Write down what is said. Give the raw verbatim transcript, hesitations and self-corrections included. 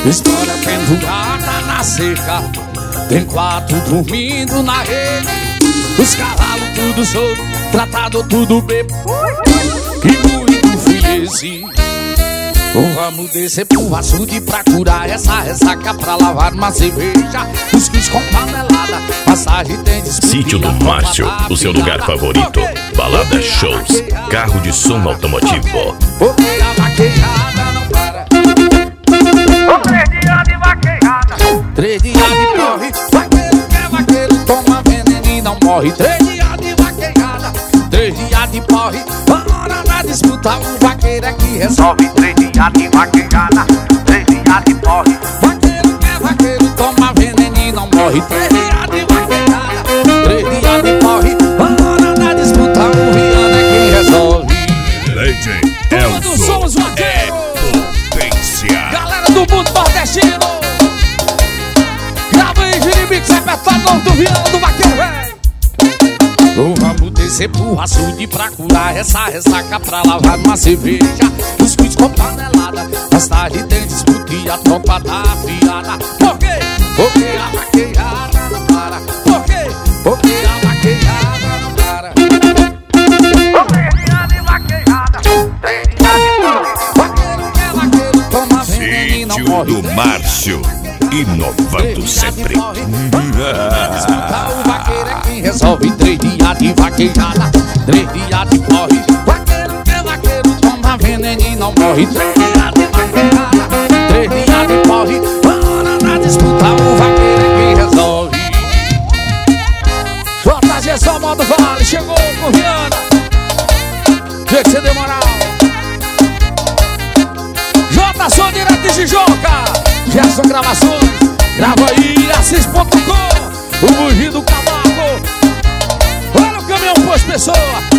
História pendurada na cerca, tem quatro dormindo na rede. Os cavalos tudo solto, tratado tudo bebo. Que muito feliz. Vamos descer pro açude pra curar essa ressaca, pra lavar uma cerveja, cuscuz com panelada, passagem tem disputa. Sítio do Márcio, o seu lugar favorito. Balada, shows, carro de som automotivo. Porque a vaquejada não para. Três dias de vaquejada, Três dias de corre, vaqueiro que é vaqueiro, toma veneno e não morre. Três dias de vaquejada, três dias de porre, a hora da disputa o vaqueiro é que resolve. três dias de vaquejada, três dias de porre. Vaqueiro que é vaqueiro, toma veneno e não morre. Três dias de vaquejada, três dias de porre, a hora da disputa o Rihanna é quem resolve. Legend Todos somos vaqueiros, potência. galera do mundo nordestino. Grava aí, Giribix, repertório novo do Viana do Vaqueiro, véi. Vamos descer pro açude pra curar essa ressaca, pra lavar uma cerveja, cuscuz com panelada. Mais tarde tem disputa e a tropa tá afiada. Por quê? Porque a vaquejada não para. Por quê? Porque a vaquejada não para. Três dias de vaquejada, três dias de porre. Vaqueiro que é vaqueiro, toma veneno e não Sítio morre. do Márcio, inovando sempre. Disputa o vaqueiro é quem resolve. Três dias de vaquejada, três dias de porre. Vaqueiro que é vaqueiro, toma veneno e não morre. Três dias de vaquejada, três dias de porre. A hora da disputa o vaqueiro é quem resolve. J G só modo vale, chegou com Viana. Vê que você deu moral. J sou direto de Jijoca, Gerson Gravações. Grava aí, assis ponto com, o Bugir do Cavaco. Olha o caminhão pôs pessoa.